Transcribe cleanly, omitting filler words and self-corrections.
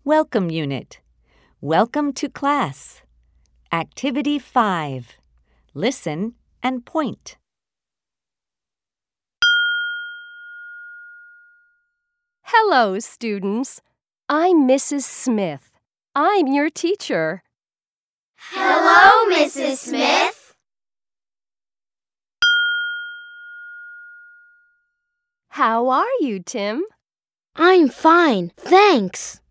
Welcome Unit. Welcome to class. Activity 5. Listen and point. Hello, students. I'm Mrs. Smith. I'm your teacher. Hello, Mrs. Smith. How are you, Tim? I'm fine, thanks.